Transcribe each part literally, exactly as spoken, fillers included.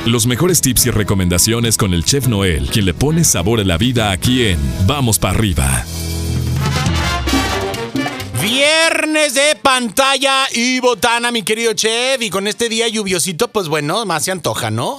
Los mejores tips y recomendaciones con el Chef Noel, quien le pone sabor a la vida aquí en Vamos para Arriba. Viernes de pantalla y botana, mi querido Chef. Y con este día lluviosito, pues bueno, más se antoja, ¿no?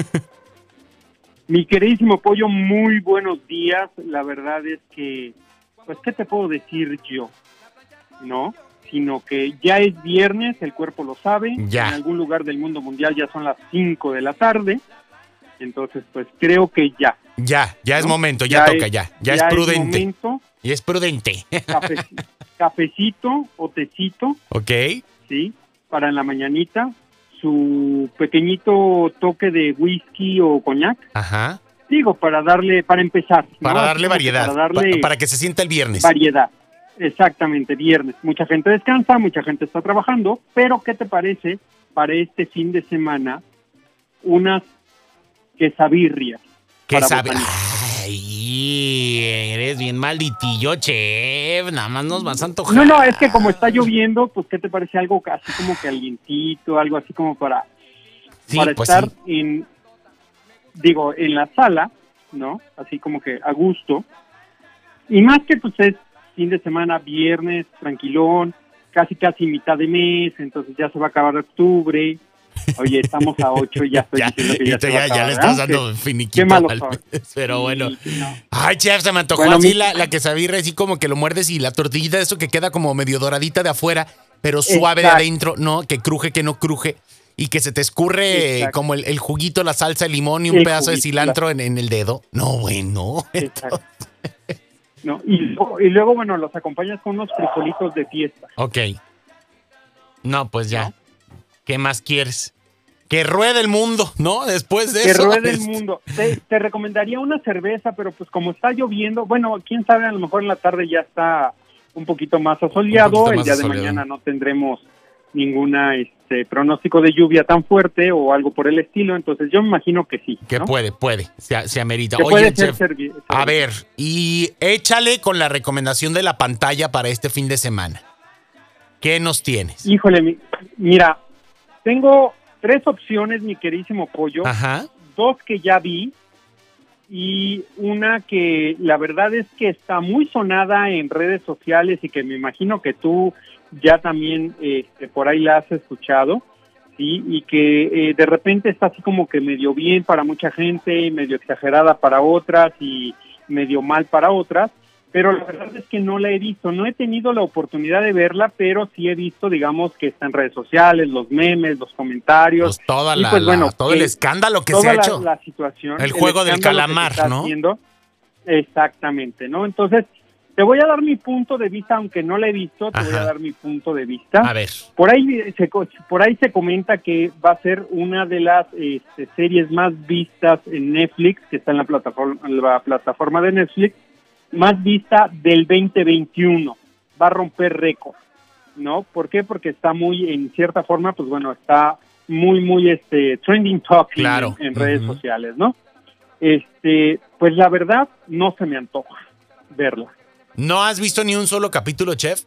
Mi queridísimo Pollo, muy buenos días. La verdad es que, pues, ¿qué te puedo decir yo? ¿No? Sino que ya es viernes, el cuerpo lo sabe. Ya. En algún lugar del mundo mundial ya son las cinco de la tarde. Entonces, pues, creo que ya. Ya, ya es ¿no? momento, ya, Ya toca, es- ya. Ya, ya es es prudente. momento. Y es prudente. Cafe- cafecito o tecito, ¿Ok? ¿sí? Para en la mañanita. Su pequeñito toque de whisky o coñac. Ajá. Digo, para darle, para empezar. ¿no? Para Así darle como que variedad. Para darle pa- para que se sienta el viernes. variedad. Exactamente, viernes. Mucha gente descansa, mucha gente está trabajando, pero ¿qué te parece para este fin de semana unas quesabirrias? ¿Qué para sabe? botanizar? Ay, eres bien malditillo, Chef. Nada más nos vas a antojar. No, no, es que como está lloviendo, pues ¿qué te parece algo así como calientito, algo así como para, Sí, para pues estar sí. en, digo, en la sala, ¿no? Así como que a gusto. Y más que pues es fin de semana, viernes, tranquilón, casi casi mitad de mes, entonces ya se va a acabar octubre. Oye, estamos a ocho y ya estoy Ya, diciendo que y ya tú se va ya, a ya acabar, le estás ¿verdad? dando Qué- finiquito qué malo al soy. mes, pero Sí, bueno. sí, no. Ay, Chef, se me antojó Bueno, así mi- la, la quesabirra, así como que lo muerdes y la tortillita de eso que queda como medio doradita de afuera, pero suave Exacto. de adentro, ¿no? Que cruje, que no cruje. Y que se te escurre Exacto. como el, el juguito, la salsa, el limón y un El pedazo de juguito, cilantro la- en, en el dedo. No, bueno. Exacto. No, y, luego, y luego, bueno, los acompañas con unos frijolitos de fiesta. Ok. No, pues ya. ¿Qué más quieres? Que ruede el mundo, ¿no? Después de Que eso. ruede el este, mundo. Te, te recomendaría una cerveza, pero pues como está lloviendo, bueno, quién sabe, a lo mejor en la tarde ya está un poquito más asoleado. Un poquito El más día de asoleado. mañana no tendremos ninguna este pronóstico de lluvia tan fuerte o algo por el estilo, entonces yo me imagino que sí. Que ¿no? puede, puede. Se, se amerita. Que Oye, puede ser Chef, servi- a ver, y échale con la recomendación de la pantalla para este fin de semana. ¿Qué nos tienes? Híjole, mi- mira, tengo tres opciones, mi queridísimo Pollo. Ajá. Dos que ya vi y una que la verdad es que está muy sonada en redes sociales y que me imagino que tú ya también este, por ahí la has escuchado, ¿sí? Y que eh, de repente está así como que medio bien para mucha gente, medio exagerada para otras y medio mal para otras, pero la verdad es que no la he visto, no he tenido la oportunidad de verla, pero sí he visto, digamos, que está en redes sociales, los memes, los comentarios. Pues toda y la, pues, la- bueno, todo el que escándalo que toda se ha la, hecho. la situación. El juego del escándalo que se calamar, está ¿no? haciendo. Exactamente, ¿no? Entonces, te voy a dar mi punto de vista, aunque no la he visto, te voy Ajá. a dar mi punto de vista. A ver. Por ahí se, co- por ahí se comenta que va a ser una de las este, series más vistas en Netflix, que está en la plataforma, en la plataforma de Netflix, más vista del veinte veintiuno. Va a romper récord, ¿no? ¿Por qué? Porque está muy, en cierta forma, pues bueno, está muy, muy este trending topic Claro. en, en redes Ujú. sociales, ¿no? Este, pues la verdad, no se me antoja verla. ¿No has visto ni un solo capítulo, Chef?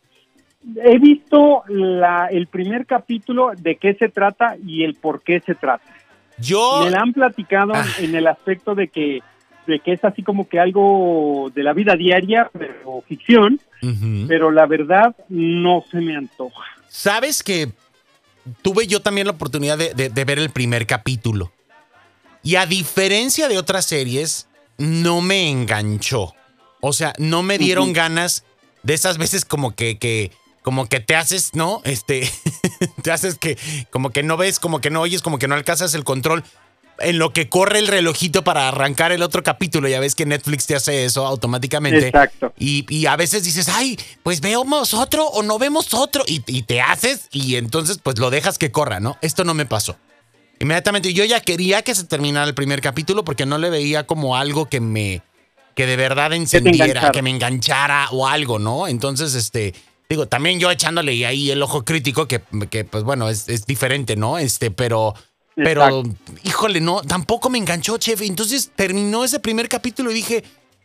He visto la, el primer capítulo de qué se trata y el por qué se trata. Yo. Me la han platicado Ah. en el aspecto de que de que es así como que algo de la vida diaria, pero ficción, Ujú. pero la verdad no se me antoja. ¿Sabes que tuve yo también la oportunidad de, de- de ver el primer capítulo? Y a diferencia de otras series, no me enganchó. O sea, no me dieron Ujú. ganas de esas veces como que, que como que te haces, ¿no? Este, te haces que, como que no ves, como que no oyes, como que no alcanzas el control. En lo que corre el relojito para arrancar el otro capítulo, ya ves que Netflix te hace eso automáticamente. Exacto. Y, y a veces dices, ay, pues vemos otro o no vemos otro. Y, y te haces y entonces pues lo dejas que corra, ¿no? Esto no me pasó. Inmediatamente yo ya quería que se terminara el primer capítulo porque no le veía como algo que me, que de verdad encendiera, enganchara. que me enganchara o algo, ¿no? Entonces, este, digo, también yo echándole ahí el ojo crítico, que, que pues bueno, es, es diferente, ¿no? Este, pero... Pero, Exacto. híjole, no, tampoco me enganchó, Chef. Entonces terminó ese primer capítulo y dije,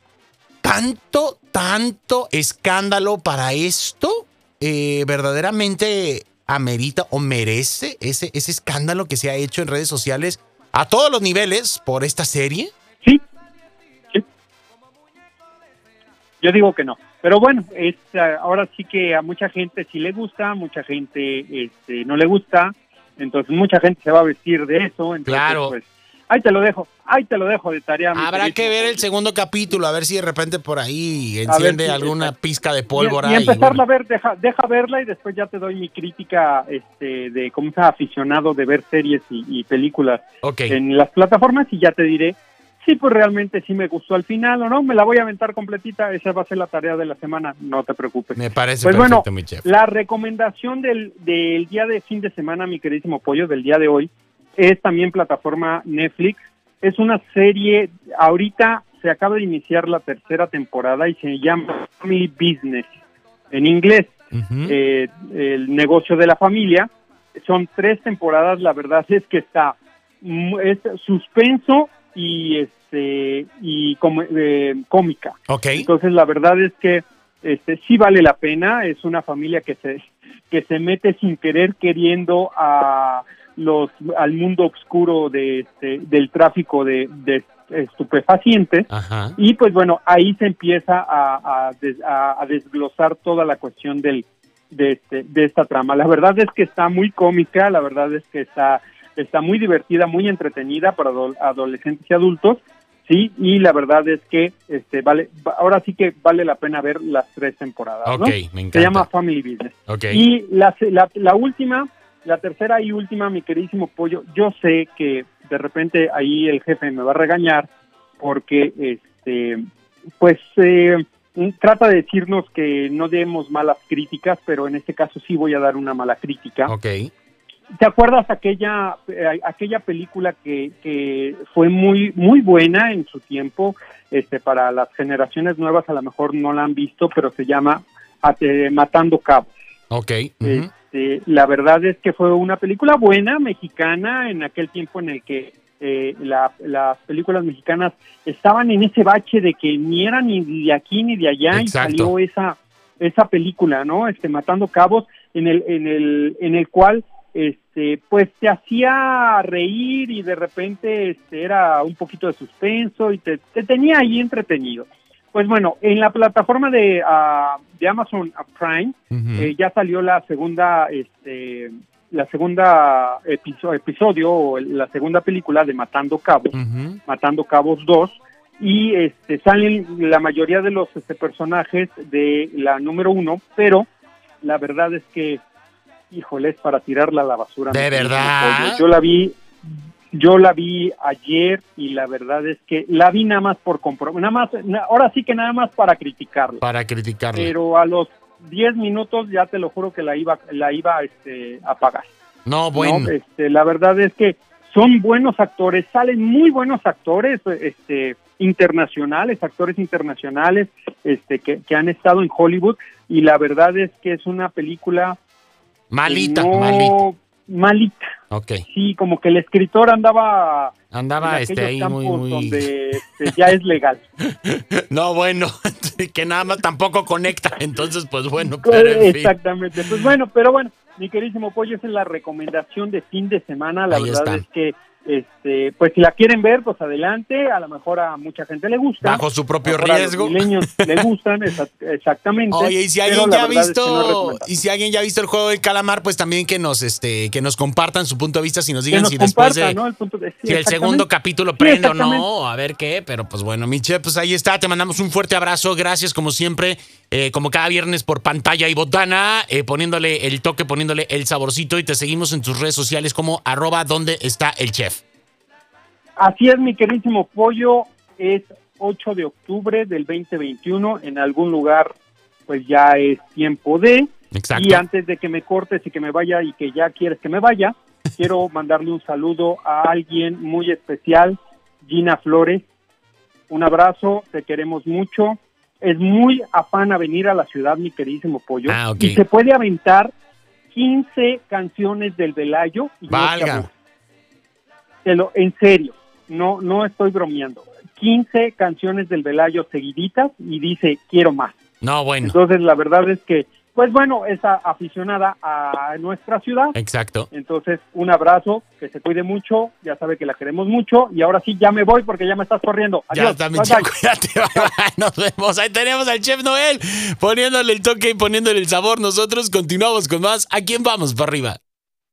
tanto, tanto escándalo para esto, eh, verdaderamente amerita o merece ese, ese escándalo que se ha hecho en redes sociales a todos los niveles por esta serie? Sí, sí. Yo digo que no. Pero bueno, es, ahora sí que a mucha gente sí le gusta, mucha gente este, no le gusta, entonces mucha gente se va a vestir de eso. Entonces, Claro. Pues, ahí te lo dejo, ahí te lo dejo de tarea. mi Habrá queridísimo que ver el Pollo. segundo capítulo, a ver si de repente por ahí ver enciende si- alguna exacto. pizca de Y, pólvora. y empezarla bueno. a ver, deja, deja verla y después ya te doy mi crítica este, de cómo sea aficionado de ver series y, y películas Ok. en las plataformas y ya te diré si pues realmente sí me gustó al final o no. Me la voy a aventar completita, esa va a ser la tarea de la semana, no te preocupes. Me parece Pues perfecto, bueno, mi chef. la recomendación del, del día de fin de semana, mi queridísimo Pollo, del día de hoy, es también plataforma Netflix. Es una serie, ahorita se acaba de iniciar la tercera temporada y se llama Family Business, en inglés, Ujú. eh, el negocio de la familia. Son tres temporadas, la verdad es que está, mm, es suspenso y este y com- eh, cómica. Ok. Entonces la verdad es que este sí vale la pena. Es una familia que se que se mete sin querer queriendo a los al mundo oscuro de este, del tráfico de, de estupefacientes. Ajá. Y pues bueno, ahí se empieza a, a, des- a- a desglosar toda la cuestión del de este de esta trama. La verdad es que está muy cómica, la verdad es que está está muy divertida, muy entretenida para ado- adolescentes y adultos. Sí, y la verdad es que este vale ahora sí que vale la pena ver las tres temporadas, ¿no? Ok, me encanta. Se llama Family Business. Ok. Y la, la, la última, la tercera y última, mi queridísimo Pollo, yo sé que de repente ahí el jefe me va a regañar porque, este, pues, eh, trata de decirnos que no demos malas críticas, pero en este caso sí voy a dar una mala crítica. Ok. ¿Te acuerdas aquella eh, aquella película que, que fue muy muy buena en su tiempo? Este, para las generaciones nuevas a lo mejor no la han visto, pero se llama eh, Matando Cabos. Ok. Ujú. Este, la verdad es que fue una película buena, mexicana, en aquel tiempo en el que eh, la- las películas mexicanas estaban en ese bache de que ni era ni de aquí ni de allá. Exacto. Y salió esa esa película, ¿no? Este, Matando Cabos, en el en el en el cual este pues te hacía reír y de repente este era un poquito de suspenso y te, te tenía ahí entretenido. Pues bueno, en la plataforma de, uh, de Amazon Prime Ujú. eh, ya salió la segunda este la segunda episo- episodio o la segunda película de Matando Cabos, Ujú. Matando Cabos dos, y este salen la mayoría de los este, personajes de la número uno, pero la verdad es que híjole, es para tirarla a la basura. ¿De mi queridísimo verdad? Pollo. Yo la vi, yo la vi ayer y la verdad es que la vi nada más por compromiso, nada más, na- ahora sí que nada más para criticarla. Para criticarla. Pero a los diez minutos ya te lo juro que la iba, la iba este, a pagar. No, bueno. ¿no? Este, la verdad es que son buenos actores, salen muy buenos actores, este, internacionales, actores internacionales, este, que, que han estado en Hollywood, y la verdad es que es una película Malita, no- malita. malita. Ok. Sí, como que el escritor andaba Andaba en este aquellos ahí campos muy, muy. donde este, ya es legal. No, bueno, que nada más tampoco conecta. Entonces, pues bueno, pero en fin. Exactamente. Pues bueno, pero bueno, mi queridísimo Pollo, esa es la recomendación de fin de semana. La Ahí verdad está. es que, este, pues si la quieren ver, pues adelante. A lo mejor a mucha gente le gusta. Bajo su propio A lo mejor riesgo. A los millennials le gustan, exa- exactamente. Oye, y si pero alguien la ya ha verdad es que no es visto, recomendable. y si alguien ya ha visto el juego del calamar, pues también que nos, este, que nos compartan su punto de vista, si nos Que digan nos si después compartan, de, ¿no? El punto de, sí, si el exactamente. segundo capítulo Sí, prende o exactamente. no, a ver qué, pero pues bueno, Miche, pues ahí está, te mandamos un fuerte abrazo, gracias como siempre, eh, como cada viernes por pantalla y botana, eh, poniéndole el toque, poniéndole el saborcito, y te seguimos en tus redes sociales como arroba donde está el chef. Así es, mi queridísimo Pollo, es ocho de octubre del veinte veintiuno, en algún lugar pues ya es tiempo de, Exacto. y antes de que me cortes y que me vaya y que ya quieres que me vaya, quiero mandarle un saludo a alguien muy especial, Gina Flores, un abrazo, te queremos mucho, es muy afán a venir a la ciudad, mi queridísimo Pollo, Ah, ok. y se puede aventar quince canciones del Velayo y no se Valga. aburre. Te lo, en serio, no, no estoy bromeando. quince canciones del Velayo seguiditas y dice, quiero más. No, bueno. Entonces, la verdad es que pues bueno, es a- aficionada a nuestra ciudad. Exacto. Entonces, un abrazo, que se cuide mucho, ya sabe que la queremos mucho, y ahora sí, ya me voy porque ya me estás corriendo. Ya Adiós. también, Bye, bye. cuídate, bye, bye. Nos vemos. Ahí tenemos al Chef Noel poniéndole el toque y poniéndole el sabor. Nosotros continuamos con más. ¿A quién vamos para arriba?